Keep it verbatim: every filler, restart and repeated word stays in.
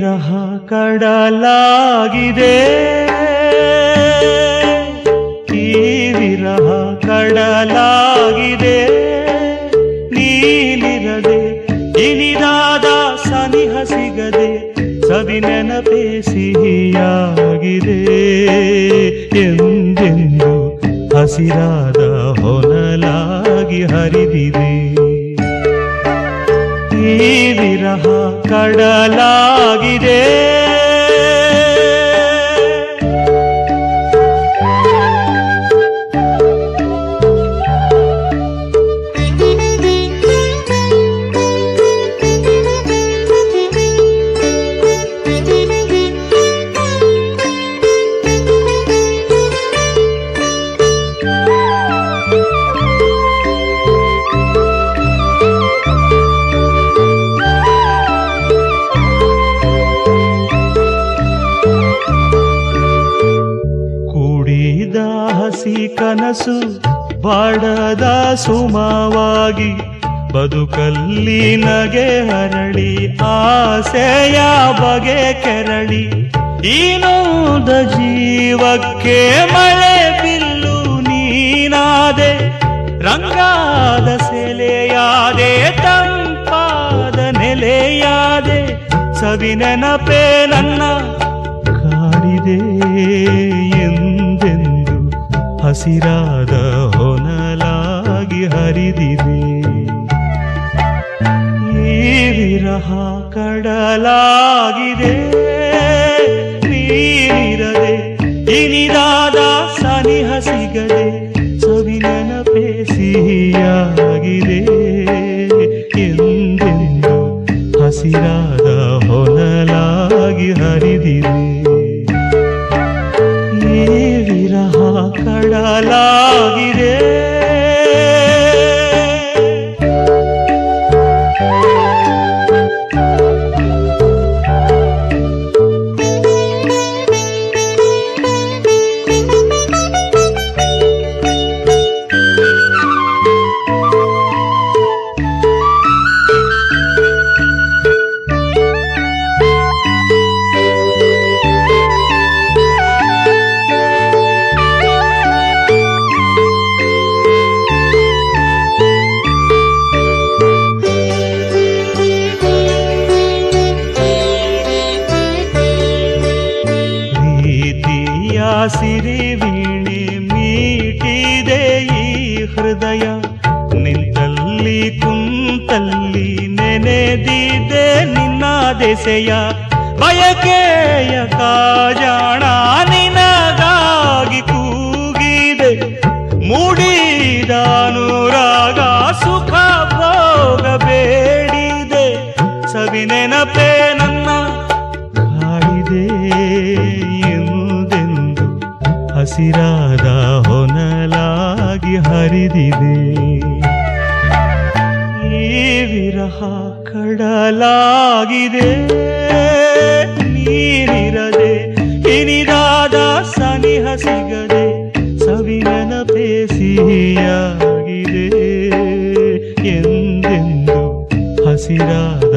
ವಿರಹ ಕಡಲಾಗಿದೆ, ಈ ವಿರಹ ಕಡಲಾಗಿದೆ. ನೀನಿರದೆ ಇನಿದಾದ ಸನಿಹ ಸಿಗದೆ ಸವಿ ನೆನಪೇ ಸಿಹಿಯಾಗಿದೆ. ಎಂದೆಂದು ಹಸಿರಾದ ಹೊನಲಾಗಿ ಹರಿದಿದೆ. ಈ ವಿರಹ ಕಡಲಾಗಿದೆ. ಹಸಿ ಕನಸು ಬಾಡದ ಸುಮವಾಗಿ ಬದುಕಲ್ಲಿ ನಗೆ ಹರಳಿ ಆಸೆಯ ಬಗೆ ಕೆರಳಿ ಈ ನೋದ ಜೀವಕ್ಕೆ ಮಳೆ ಬಿಲ್ಲು ನೀನಾದೆ. ರಂಗಾದ ಸೆಲೆಯಾದೆ, ತಂಪಾದ ನೆಲೆಯಾದೆ. ಸವಿ ನೆನಪೇ ನನ್ನ ಕಾಡಿದೆ. ಎಂದೆಂದು ಹಸಿರಾದ ಹೊನಲಾಗಿ ಹರಿದಿದೆ. ಈ ವಿರಹ ಕಡಲಾಗಿದೆ. ನೀನಿರದೆ ಇನಿದಾದ ಸನಿಹ ಸಿಗದೆ ಸವಿ ನೆನಪೇ ಸಿಹಿಯಾಗಿದೆ. ಎಂದೆಂದು ಹಸಿರಾದ ಹೊನಲಾಗಿ ಹರಿದಿದೆ. ಈ ವಿರಹ ಕಡಲಾಗಿದೆ. ಸಿರಿ ವೀಣೆ ಮೀಟಿದೆ ಈ ಹೃದಯ. ನಿಂತಲ್ಲಿ ಕುಂತಲ್ಲಿ ನೆನೆದಿದೆ ನಿನ್ನ ದೆಸೆಯ. ಬಯಕೆಯ ಕಾಜಾಣ ನಿನಗಾಗಿ ಕೂಗಿದೆ. ಮೂಡಿದ ಅನುರಾಗ ಸುಖ ಭೋಗ ಬೇಡಿದೆ. ಸವಿ ನೆನಪೇ ನನ್ನ ಕಾಡಿದೆ. ಹಸಿರಾದ ಹೊನಲಾಗಿ ಹರಿದಿದೆ. ಈ ವಿರಹ ಕಡಲಾಗಿದೆ. ನೀನಿರದೆ ಇನಿದಾದ ಸನಿಹ ಸಿಗದೆ ಸವಿ ನೆನಪೇ ಸಿಹಿಯಾಗಿದೆ. ಎಂದೆಂದು ಹಸಿರಾದ